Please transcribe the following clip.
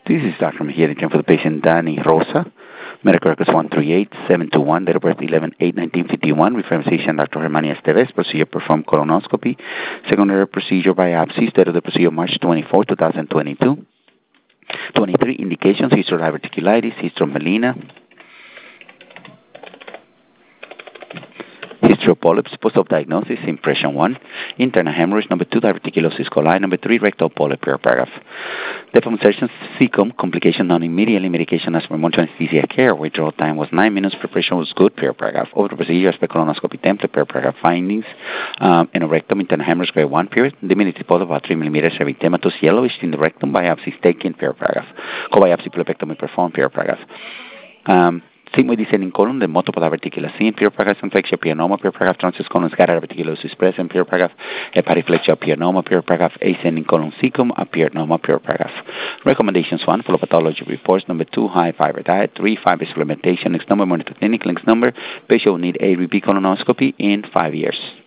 This is Dr. Mejia, for the patient Danny Rosa. Medical records 138721, date of birth 11/8/1951. Reference physician Dr. Germania Esteves. Procedure performed colonoscopy. Secondary procedure biopsies. Date of the procedure March 24, 2022. 23 indications: history of diverticulitis, history of melena, history of polyps, post-op diagnosis, impression 1, internal hemorrhage, number 2, diverticulosis coli, number 3, rectal polyp, paragraph. Deformation, cecum, complication non-immediately, medication as monitoring anesthesia care, withdrawal time was 9 minutes, preparation was good, paragraph. Over the procedure, aspect colonoscopy template, paragraph. Findings, in a rectum, internal hemorrhage, grade 1, period, limited polyp about 3 millimeters, erythematous, yellowish in the rectum, biopsies taken, paragraph. Co-biopsy, pulopectomy performed, paragraph. Sigmoid descending colon, the multiple diverticulocin, paragraph, inflection, pianoma, paragraph, transverse colon, scatter diverticulosis present, paragraph, hepatoflexia, pianoma, paragraph, ascending colon, cecum, pianoma, paragraph. Recommendations: 1, follow pathology reports. Number 2, high fiber diet. 3, fiber supplementation. Next number, monitor clinic. Next number, patient will need a repeat colonoscopy in 5 years.